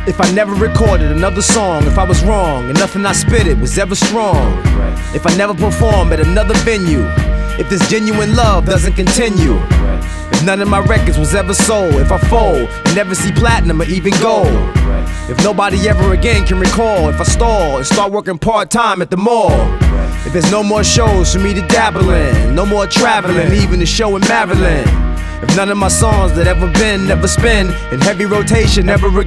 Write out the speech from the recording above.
If I never recorded another song, if I was wrong and nothing I spitted was ever strong, if I never performed at another venue, if this genuine love doesn't continue, if none of my records was ever sold, if I fold and never see platinum or even gold, if nobody ever again can recall, if I stall and start working part-time at the mall, if there's no more shows for me to dabble in, no more traveling, even the show in Maryland, if none of my songs that ever been, never spin in heavy rotation, never again.